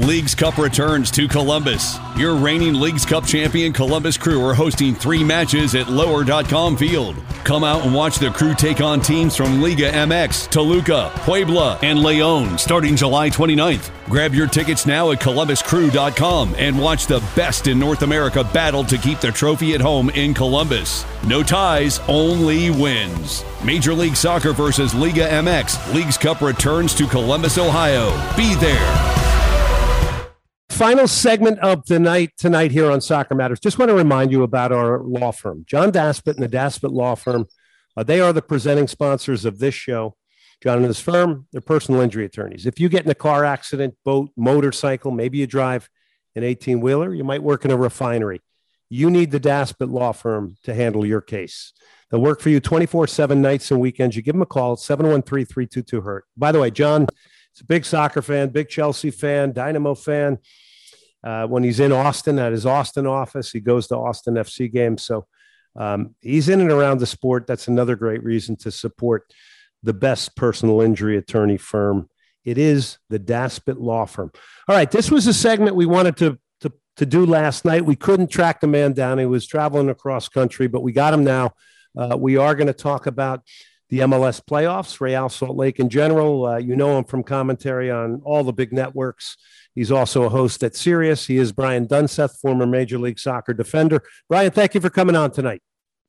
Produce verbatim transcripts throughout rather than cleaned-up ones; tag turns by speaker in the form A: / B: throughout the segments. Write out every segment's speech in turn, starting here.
A: Leagues Cup returns to Columbus. Your reigning Leagues Cup champion Columbus Crew are hosting three matches at lower dot com Field. Come out and watch the Crew take on teams from Liga M X, Toluca, Puebla, and Leon starting July twenty-ninth. Grab your tickets now at columbus crew dot com and watch the best in North America battle to keep the trophy at home in Columbus. No ties, only wins. Major League Soccer versus Liga M X. Leagues Cup returns to Columbus, Ohio. Be there.
B: Final segment of the night tonight here on Soccer Matters. Just want to remind you about our law firm, John Daspit and the Daspit Law Firm. Uh, they are the presenting sponsors of this show. John and his firm, they're personal injury attorneys. If you get in a car accident, boat, motorcycle, maybe you drive an eighteen-wheeler, you might work in a refinery. You need the Daspit Law Firm to handle your case. They'll work for you twenty-four seven nights and weekends. You give them a call, seven one three, three two two, hurt. By the way, John is a big soccer fan, big Chelsea fan, Dynamo fan. Uh, when he's in Austin at his Austin office, he goes to Austin F C games. So um, he's in and around the sport. That's another great reason to support the best personal injury attorney firm. It is the Daspit Law Firm. All right, this was a segment we wanted to, to, to do last night. We couldn't track the man down. He was traveling across country, but we got him now. Uh, we are going to talk about the M L S playoffs, Real Salt Lake in general. Uh, you know him from commentary on all the big networks. He's also a host at Sirius. He is Brian Dunseth, former Major League Soccer defender. Brian, thank you for coming on tonight.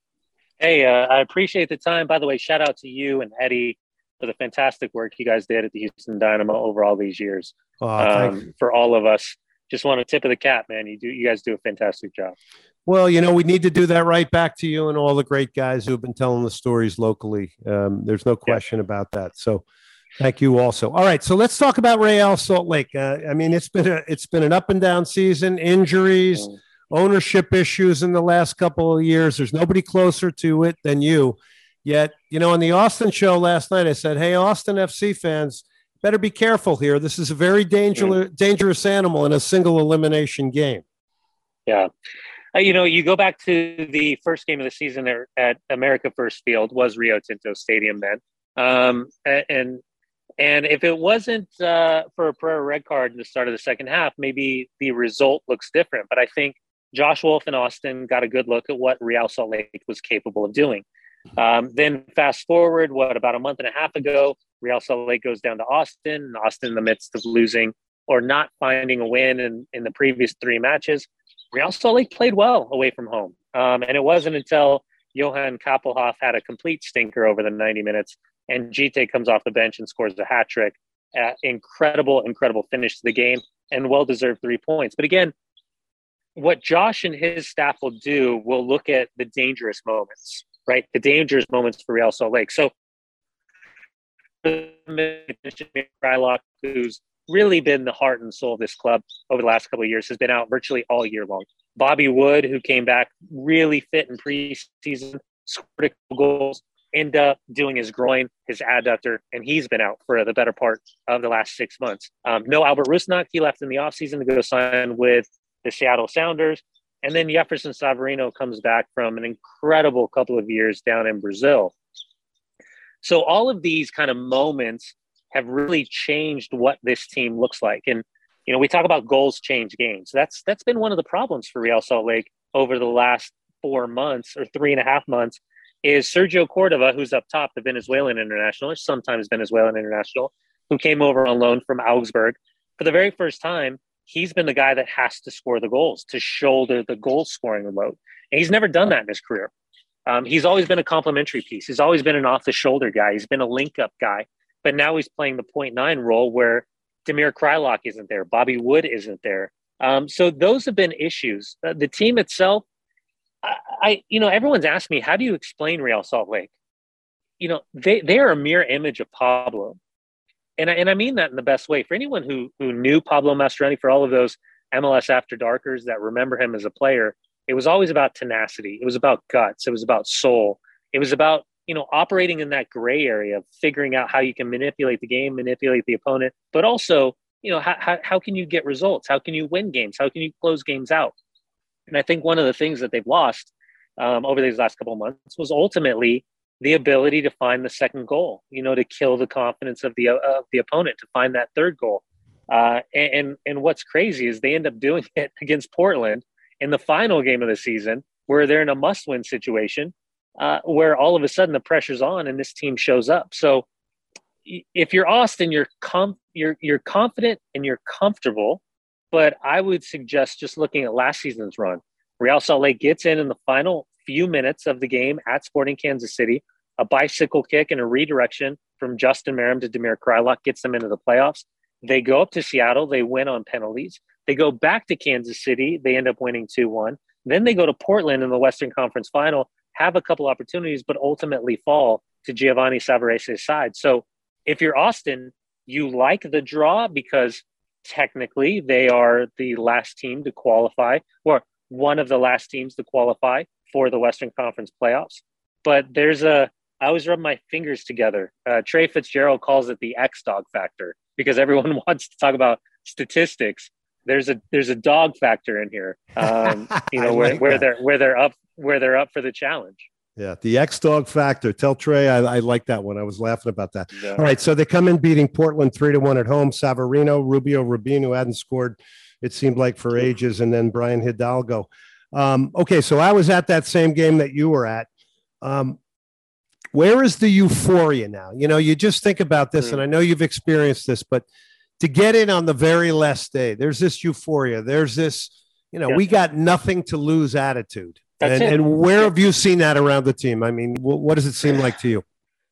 C: Hey, uh, I appreciate the time. By the way, shout out to you and Eddie for the fantastic work you guys did at the Houston Dynamo over all these years.
B: Oh,
C: um, for all of us, just want to tip of the cap, man. You do, you guys do a fantastic job.
B: Well, you know, we need to do that right back to you and all the great guys who have been telling the stories locally. Um, there's no question yeah. about that. So thank you also. All right, so let's talk about Real Salt Lake. Uh, I mean, it's been a, it's been an up and down season, injuries, mm. ownership issues in the last couple of years. There's nobody closer to it than you. Yet, you know, on the Austin show last night, I said, hey, Austin F C fans, better be careful here. This is a very dangerous, mm. dangerous animal in a single elimination game.
C: Yeah. Uh, you know, you go back to the first game of the season there at America First Field, was Rio Tinto Stadium then. Um, and and if it wasn't uh, for a Pereira red card in the start of the second half, maybe the result looks different. But I think Josh Wolf and Austin got a good look at what Real Salt Lake was capable of doing. Um, then fast forward, what, about a month and a half ago, Real Salt Lake goes down to Austin, and Austin in the midst of losing or not finding a win in, in the previous three matches. Real Salt Lake played well away from home. Um, and it wasn't until Johan Kappelhoff had a complete stinker over the ninety minutes and G T comes off the bench and scores a hat trick. Uh, incredible, incredible finish to the game and well-deserved three points. But again, what Josh and his staff will do, will look at the dangerous moments, right? The dangerous moments for Real Salt Lake. So Krylak, who's really been the heart and soul of this club over the last couple of years, has been out virtually all year long. Bobby Wood, who came back really fit in preseason, scored a couple goals, ended up doing his groin, his adductor, and he's been out for the better part of the last six months. Um, no Albert Rusnak, he left in the offseason to go sign with the Seattle Sounders. And then Jefferson Savarino comes back from an incredible couple of years down in Brazil. So all of these kind of moments have really changed what this team looks like. And, you know, we talk about goals change games. That's that's been one of the problems for Real Salt Lake over the last four months or three and a half months is Sergio Cordova, who's up top, the Venezuelan international, or sometimes Venezuelan international, who came over on loan from Augsburg. For the very first time, he's been the guy that has to score the goals, to shoulder the goal scoring load. And he's never done that in his career. Um, he's always been a complimentary piece. He's always been an off-the-shoulder guy. He's been a link-up guy. But now he's playing the point nine role where Damir Krylak isn't there. Bobby Wood isn't there. Um, so those have been issues. Uh, the team itself, I, I, you know, everyone's asked me, how do you explain Real Salt Lake? You know, they, they are a mirror image of Pablo. And I, and I mean that in the best way. For anyone who who knew Pablo Mastroeni, for all of those M L S After Darkers that remember him as a player, it was always about tenacity. It was about guts. It was about soul. It was about, you know, operating in that gray area of figuring out how you can manipulate the game, manipulate the opponent, but also, you know, how, how, how can you get results? How can you win games? How can you close games out? And I think one of the things that they've lost um, over these last couple of months was ultimately the ability to find the second goal, you know, to kill the confidence of the, uh, of the opponent, to find that third goal. Uh, and and what's crazy is they end up doing it against Portland in the final game of the season, where they're in a must-win situation, uh, where all of a sudden the pressure's on and this team shows up. So if you're Austin, you're com- you're you're confident and you're comfortable. But I would suggest just looking at last season's run. Real Salt Lake gets in in the final few minutes of the game at Sporting Kansas City. A bicycle kick and a redirection from Justin Merrim to Damir Kreilach gets them into the playoffs. They go up to Seattle. They win on penalties. They go back to Kansas City. They end up winning two one. Then they go to Portland in the Western Conference Final, have a couple opportunities, but ultimately fall to Giovanni Savarese's side. So if you're Austin, you like the draw because technically they are the last team to qualify, or one of the last teams to qualify for the Western Conference playoffs. But there's a, I always rub my fingers together. Uh, Trey Fitzgerald calls it the X-Dog factor because everyone wants to talk about statistics. There's a there's a dog factor in here, um, you know, where,
B: like
C: where
B: that.
C: they're where they're up where they're up for the challenge.
B: Yeah, the X-Dog factor. Tell Trey I, I like that one. I was laughing about that.
C: Yeah.
B: All right, so they come in beating Portland three to one at home. Savarino, Rubio, Rubin, who hadn't scored, it seemed like for ages, and then Brian Hidalgo. Um, okay, so I was at that same game that you were at. Um, where is the euphoria now? You know, you just think about this,
C: Mm.
B: and I know you've experienced this, but to get in on the very last day, there's this euphoria. There's this, you know,
C: Yeah.
B: we got nothing to lose attitude.
C: That's
B: And,
C: it.
B: and where have you seen that around the team? I mean, wh- what does it seem like to you?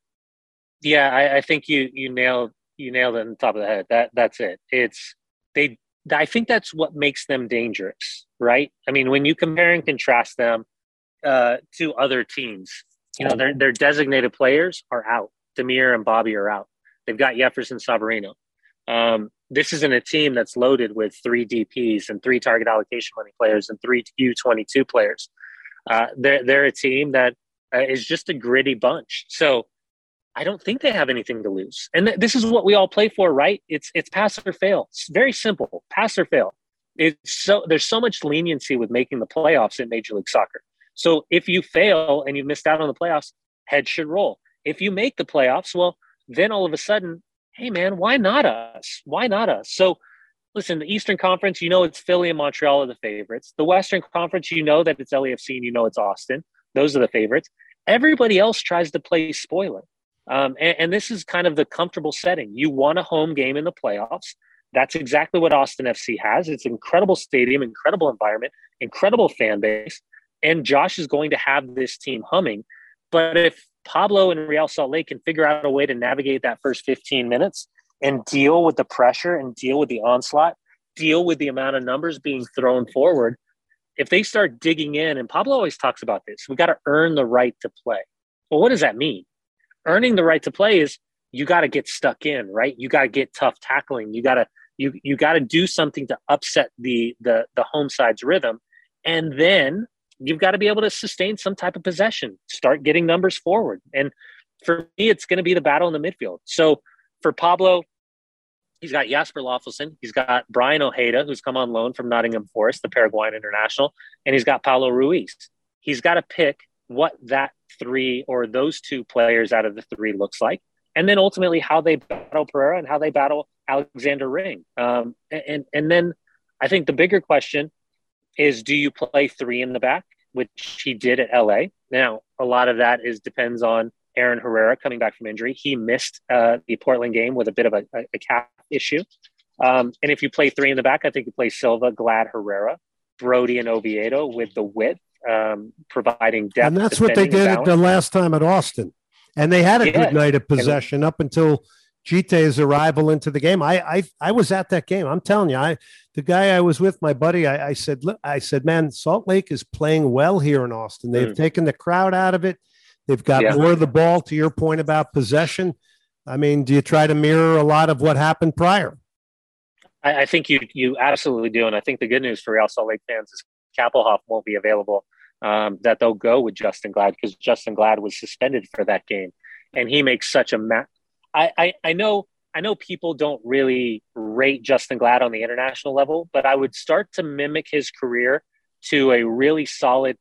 C: Yeah, I, I think you you nailed you nailed it on the top of the head. That that's it. It's they. I think that's what makes them dangerous, right? I mean, when you compare and contrast them uh, to other teams, you know, their their designated players are out. Damir and Bobby are out. They've got Jefferson Savarino. Um, this isn't a team that's loaded with three D Ps and three target allocation money players and three U twenty-two players. Uh, they're they're a team that uh, is just a gritty bunch. So I don't think they have anything to lose. And th- this is what we all play for, right? It's it's pass or fail. It's very simple. Pass or fail. It's so there's so much leniency with making the playoffs in Major League Soccer. So if you fail and you missed out on the playoffs, head should roll. If you make the playoffs, well, then all of a sudden, hey man, why not us? Why not us? So listen, the Eastern Conference, you know it's Philly and Montreal are the favorites. The Western Conference, you know that it's L A F C and you know it's Austin. Those are the favorites. Everybody else tries to play spoiler. Um, and, and this is kind of the comfortable setting. You want a home game in the playoffs. That's exactly what Austin F C has. It's an incredible stadium, incredible environment, incredible fan base. And Josh is going to have this team humming. But if Pablo and Real Salt Lake can figure out a way to navigate that first fifteen minutes and deal with the pressure and deal with the onslaught, deal with the amount of numbers being thrown forward, if they start digging in, and Pablo always talks about this, we got to earn the right to play. Well, what does that mean? Earning the right to play is you got to get stuck in, right? You got to get tough tackling. You got to you you got to do something to upset the the the home side's rhythm, and then you've got to be able to sustain some type of possession. Start getting numbers forward, and for me, it's going to be the battle in the midfield. So for Pablo, he's got Jasper Loffelson, he's got Brian Ojeda, who's come on loan from Nottingham Forest, the Paraguayan international, and he's got Paulo Ruiz. He's got to pick what that three or those two players out of the three looks like, and then ultimately how they battle Pereira and how they battle Alexander Ring. Um, and, and then I think the bigger question is, do you play three in the back, which he did at L A? Now, a lot of that is depends on Aaron Herrera coming back from injury. He missed uh, the Portland game with a bit of a, a, a calf issue. Um, and if you play three in the back, I think you play Silva, Glad, Herrera, Brody, and Oviedo with the width, um, providing depth.
B: And that's what they did at the last time at Austin. And they had a
C: Yeah.
B: good night of possession up until Gite's arrival into the game. I, I I was at that game. I'm telling you, I the guy I was with, my buddy, I, I said, look, I said, man, Salt Lake is playing well here in Austin. They've
C: Mm.
B: taken the crowd out of it. They've got
C: Yeah.
B: more of the ball, to your point about possession. I mean, do you try to mirror a lot of what happened prior?
C: I, I think you you absolutely do. And I think the good news for Real Salt Lake fans is Kappelhoff won't be available, um, that they'll go with Justin Glad because Justin Glad was suspended for that game. And he makes such a ma- I, I, I know I know people don't really rate Justin Glad on the international level, but I would start to mimic his career to a really solid,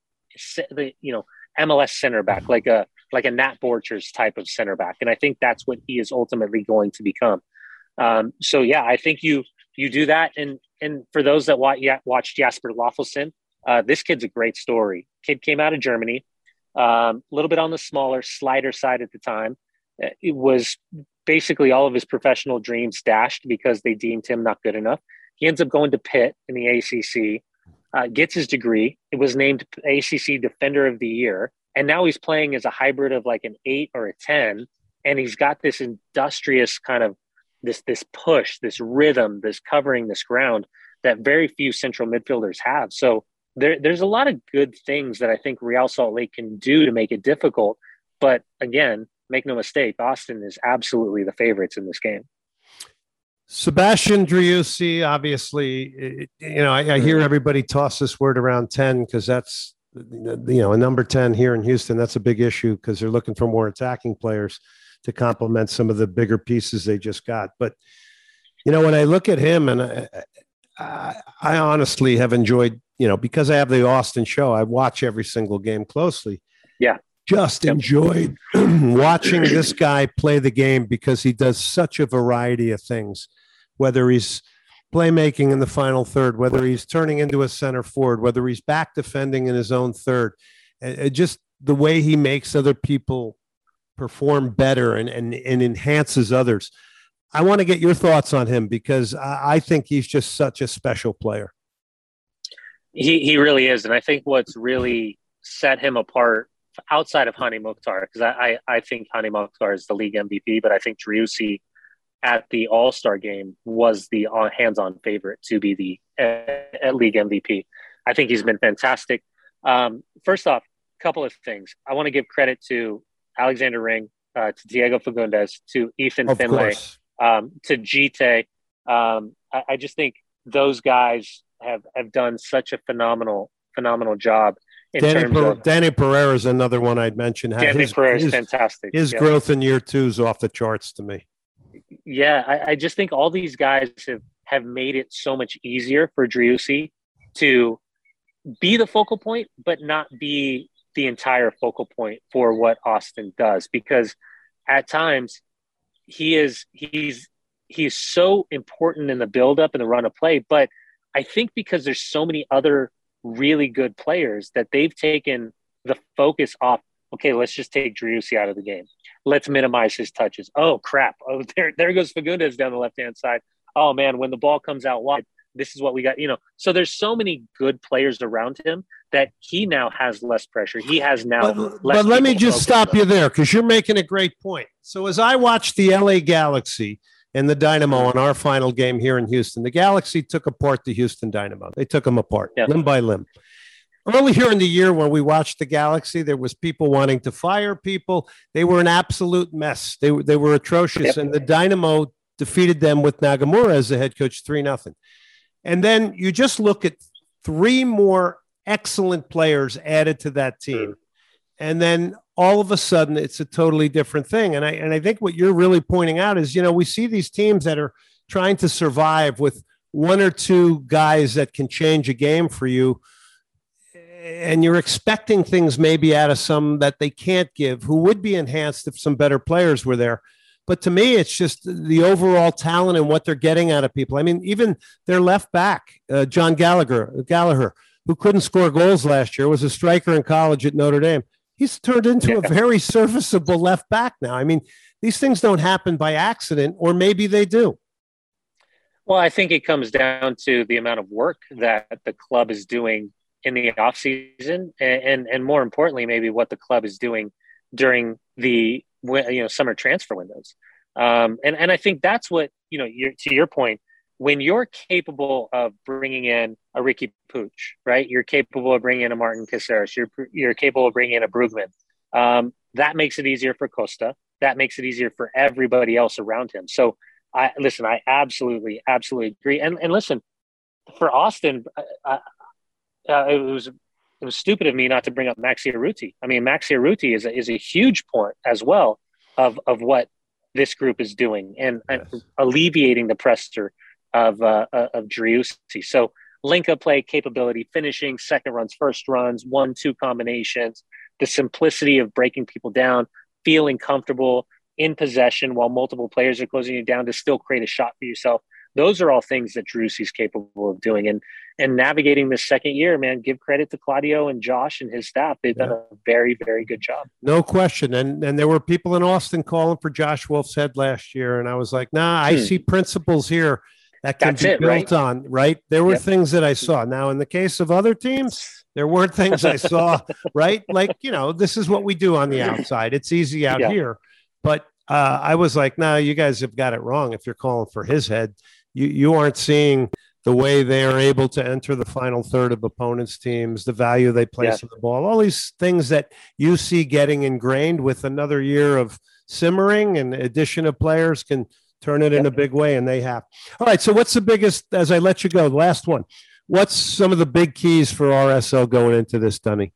C: you know, M L S center back, like a like a Nat Borchers type of center back. And I think that's what he is ultimately going to become. Um, so, yeah, I think you you do that. And and for those that watch, yeah, watched Jasper Loffelson, uh, this kid's a great story. Kid came out of Germany, a um, little bit on the smaller slider side at the time. It was basically all of his professional dreams dashed because they deemed him not good enough. He ends up going to Pitt in the A C C, uh, gets his degree. It was named A C C Defender of the Year. And now he's playing as a hybrid of like an eight or a ten. And he's got this industrious kind of this, this push, this rhythm, this covering this ground that very few central midfielders have. So there, there's a lot of good things that I think Real Salt Lake can do to make it difficult. But again, make no mistake, Austin is absolutely the favorites in this game.
B: Sebastian Driussi, obviously, you know, I, I hear everybody toss this word around ten because that's, you know, a number ten here in Houston. That's a big issue because they're looking for more attacking players to complement some of the bigger pieces they just got. But, you know, when I look at him, and I, I, I honestly have enjoyed, you know, because I have the Austin show, I watch every single game closely.
C: Yeah.
B: Just yep. enjoyed watching this guy play the game because he does such a variety of things, whether he's playmaking in the final third, whether he's turning into a center forward, whether he's back defending in his own third, and just the way he makes other people perform better and, and, and enhances others. I want to get your thoughts on him because I, I think he's just such a special player.
C: He, he really is. And I think what's really set him apart outside of Hani Mukhtar, because I, I, I think Hani Mukhtar is the league M V P, but I think Driussi at the All-Star game was the hands-on favorite to be the uh, league M V P. I think he's been fantastic. Um, first off, a couple of things. I want to give credit to Alexander Ring, uh, to Diego Fagundes, to Ethan
B: of
C: Finlay, um, to Gite. Um, I, I just think those guys have, have done such a phenomenal, phenomenal job. In
B: Danny,
C: terms
B: per-
C: of,
B: Danny Pereira is another one I'd mention.
C: Danny
B: his,
C: Pereira is
B: his,
C: fantastic.
B: His
C: yeah.
B: growth in year two is off the charts to me.
C: Yeah, I, I just think all these guys have, have made it so much easier for Driussi to be the focal point, but not be the entire focal point for what Austin does. Because at times he is he's he's so important in the buildup and the run of play. But I think because there's so many other really good players that they've taken the focus off. Okay, let's just take Driussi out of the game. Let's minimize his touches. Oh, crap. Oh, there, there goes Fagundes down the left-hand side. Oh, man, when the ball comes out wide, this is what we got. You know, so there's so many good players around him that he now has less pressure. He has now
B: but,
C: less
B: But let me just stop
C: on.
B: you there because you're making a great point. So as I watched the L A Galaxy and the Dynamo in our final game here in Houston, the Galaxy took apart the Houston Dynamo. They took them apart, yeah. limb by limb. Earlier in the year when we watched the Galaxy, there was people wanting to fire people. They were an absolute mess. They, they were atrocious. Yep. And the Dynamo defeated them with Nagamura as the head coach, three nothing. And then you just look at three more excellent players added to that team. And then all of a sudden, it's a totally different thing. And I, and I think what you're really pointing out is, you know, we see these teams that are trying to survive with one or two guys that can change a game for you. And you're expecting things maybe out of some that they can't give, who would be enhanced if some better players were there. But to me, it's just the overall talent and what they're getting out of people. I mean, even their left back, uh, John Gallagher, Gallagher, who couldn't score goals last year, was a striker in college at Notre Dame. He's turned into yeah. a very serviceable left back now. I mean, these things don't happen by accident, or maybe they do.
C: Well, I think it comes down to the amount of work that the club is doing in the off season, and, and and more importantly, maybe what the club is doing during the you know summer transfer windows. Um, and and I think that's what you know. You're, to your point, when you're capable of bringing in a Ricky Puig, right? You're capable of bringing in a Martin Caceres. You're you're capable of bringing in a Brugman. Um, that makes it easier for Costa. That makes it easier for everybody else around him. So I listen. I absolutely, absolutely agree. And and listen, for Austin. I, Uh, it was it was stupid of me not to bring up Maxi Arruti. I mean, Maxi Arruti is a, is a huge point as well of of what this group is doing and, yes. and alleviating the pressure of uh, of Driussi. So link up play capability, finishing second runs, first runs, one two combinations, the simplicity of breaking people down, feeling comfortable in possession while multiple players are closing you down to still create a shot for yourself. those are all things that Driussi's capable of doing. And and navigating this second year, man, give credit to Claudio and Josh and his staff. They've yeah. done a very, very good job.
B: No question. And and there were people in Austin calling for Josh Wolf's head last year. And I was like, nah, I hmm. see principles here that can That's be it, built right? on, right? There were yep. things that I saw. Now, in the case of other teams, there weren't things I saw, right? Like, you know, this is what we do on the outside. It's easy out yeah. here. But uh, I was like, no, nah, you guys have got it wrong if you're calling for his head. You you aren't seeing the way they are able to enter the final third of opponents' teams, the value they place yeah. on the ball, all these things that you see getting ingrained with another year of simmering and addition of players can turn it yeah. in a big way, and they have. All right, so what's the biggest, as I let you go, the last one, what's some of the big keys for R S L going into this, Dunny?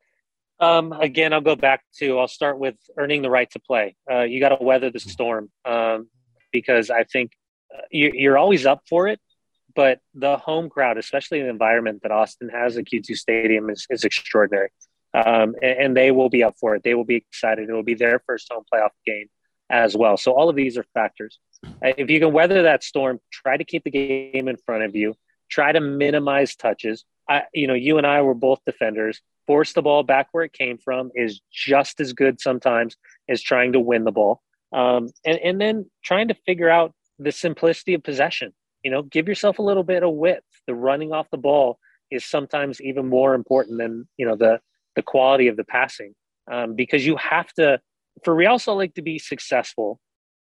C: Um, again, I'll go back to, I'll start with earning the right to play. Uh, you got to weather the storm um, because I think you, you're always up for it, but the home crowd, especially the environment that Austin has at Q two Stadium, is, is extraordinary. Um, and, and they will be up for it. They will be excited. It will be their first home playoff game as well. So all of these are factors. If you can weather that storm, try to keep the game in front of you. Try to minimize touches. I, you know, you and I were both defenders. Force the ball back where it came from is just as good sometimes as trying to win the ball. Um, and, and then trying to figure out the simplicity of possession. You know, give yourself a little bit of width. The running off the ball is sometimes even more important than, you know, the, the quality of the passing. Um, because you have to, for Real Salt Lake to be successful,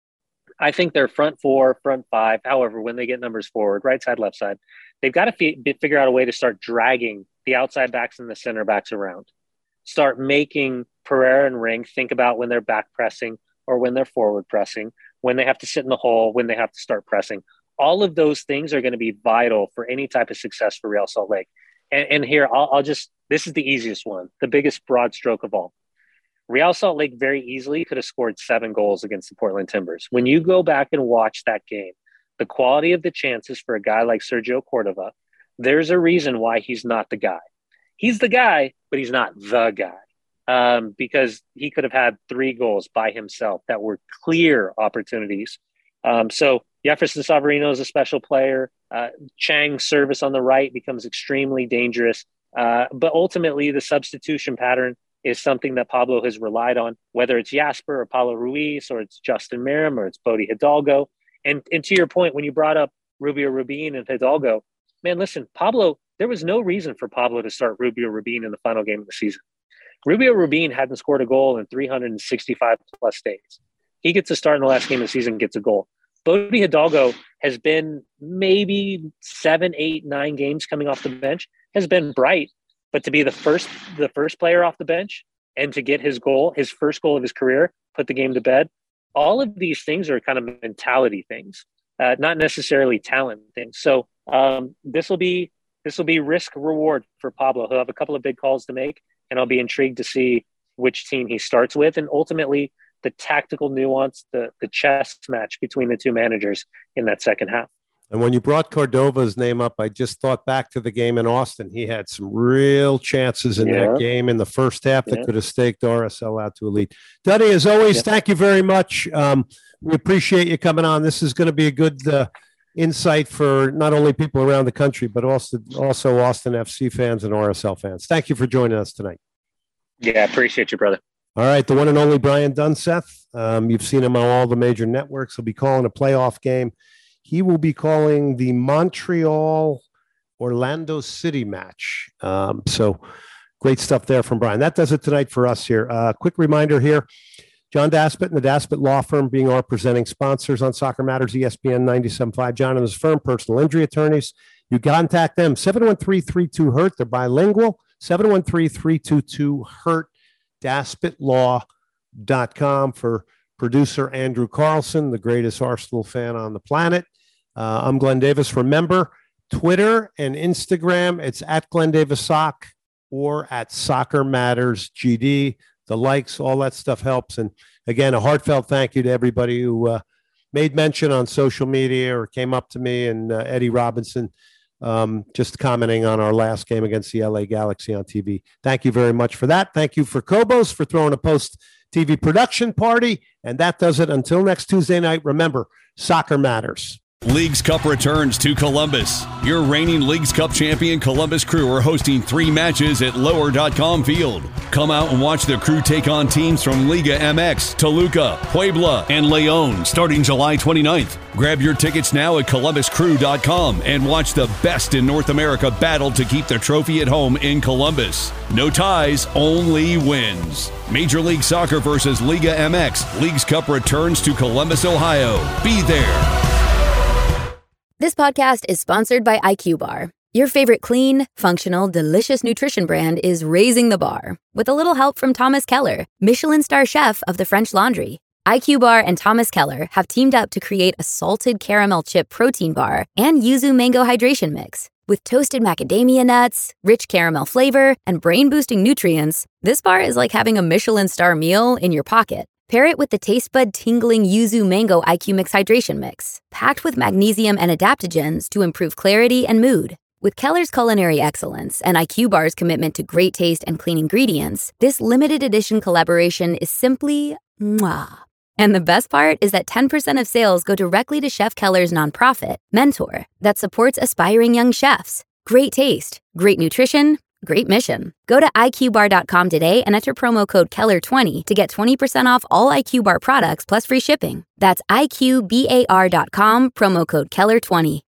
C: I think their front four, front five, however, when they get numbers forward, right side, left side, they've got to f- figure out a way to start dragging the outside backs and the center backs around. Start making Pereira and Ring think about when they're back pressing or when they're forward pressing, when they have to sit in the hole, when they have to start pressing. All of those things are going to be vital for any type of success for Real Salt Lake. And, and here, I'll, I'll just, this is the easiest one, the biggest broad stroke of all. Real Salt Lake very easily could have scored seven goals against the Portland Timbers. When you go back and watch that game, the quality of the chances for a guy like Sergio Cordova, there's a reason why he's not the guy. He's the guy, but he's not the guy um, because he could have had three goals by himself that were clear opportunities. Um, so Jefferson Savarino is a special player. Uh, Chang's service on the right becomes extremely dangerous. Uh, but ultimately, the substitution pattern is something that Pablo has relied on, whether it's Jasper or Paulo Ruiz, or it's Justin Merrim, or it's Bodie Hidalgo. And, and to your point, when you brought up Rubio Rubin and Hidalgo, man, listen, Pablo, there was no reason for Pablo to start Rubio Rubin in the final game of the season. Rubio Rubin hadn't scored a goal in three hundred sixty-five plus days. He gets a start in the last game of the season, gets a goal. Bodie Hidalgo has been maybe seven, eight, nine games coming off the bench, has been bright. But to be the first the first player off the bench and to get his goal, his first goal of his career, put the game to bed, all of these things are kind of mentality things, uh, not necessarily talent things. So um, this will be this will be risk reward for Pablo. He'll have a couple of big calls to make, and I'll be intrigued to see which team he starts with, and ultimately the tactical nuance, the the chess match between the two managers in that second half.
B: And when you brought Cordova's name up, I just thought back to the game in Austin. He had some real chances in yeah. that game in the first half that yeah. could have staked R S L out to elite. Dunny, as always, yeah. thank you very much. Um, we appreciate you coming on. This is going to be a good uh, insight for not only people around the country, but also, also Austin F C fans and R S L fans. Thank you for joining us tonight.
C: Yeah, I appreciate you, brother.
B: All right, the one and only Brian Dunseth. Um, you've seen him on all the major networks. He'll be calling a playoff game. He will be calling the Montreal Orlando City match. Um, so great stuff there from Brian. That does it tonight for us here. Uh, quick reminder here, John Daspit and the Daspit Law Firm being our presenting sponsors on Soccer Matters, E S P N ninety-seven point five. John and his firm, personal injury attorneys. You contact them, seven one three, three two, hurt. They're bilingual, seven one three, three two two, hurt, daspit law dot com. For producer Andrew Carlson, the greatest Arsenal fan on the planet. Uh, I'm Glenn Davis. Remember, Twitter and Instagram, it's at Glenn Davis Sock or at Soccer Matters G D. The likes, all that stuff helps. And again, a heartfelt thank you to everybody who uh, made mention on social media or came up to me, and uh, Eddie Robinson um, just commenting on our last game against the L A Galaxy on T V. Thank you very much for that. Thank you for Kobos for throwing a post-T V production party. And that does it until next Tuesday night. Remember, Soccer Matters.
A: Leagues Cup returns to Columbus. Your reigning Leagues Cup champion Columbus Crew are hosting three matches at lower dot com field. Come out and watch the Crew take on teams from Liga M X, Toluca, Puebla, and León starting July twenty-ninth. Grab your tickets now at columbus crew dot com and watch the best in North America battle to keep the trophy at home in Columbus. No ties, only wins. Major League Soccer versus Liga M X. Leagues Cup returns to Columbus, Ohio. Be there.
D: This podcast is sponsored by I Q Bar. Your favorite clean, functional, delicious nutrition brand is raising the bar with a little help from Thomas Keller, Michelin star chef of the French Laundry. I Q Bar and Thomas Keller have teamed up to create a salted caramel chip protein bar and yuzu mango hydration mix. With toasted macadamia nuts, rich caramel flavor, and brain-boosting nutrients, this bar is like having a Michelin star meal in your pocket. Pair it with the taste bud tingling yuzu mango I Q Mix hydration mix, packed with magnesium and adaptogens to improve clarity and mood. With Keller's culinary excellence and I Q Bar's commitment to great taste and clean ingredients, this limited edition collaboration is simply mwah. And the best part is that ten percent of sales go directly to Chef Keller's nonprofit, Mentor, that supports aspiring young chefs. Great taste, great nutrition, great mission. Go to I Q bar dot com today and enter promo code Keller twenty to get twenty percent off all I Q Bar products plus free shipping. That's I Q bar dot com, promo code Keller twenty.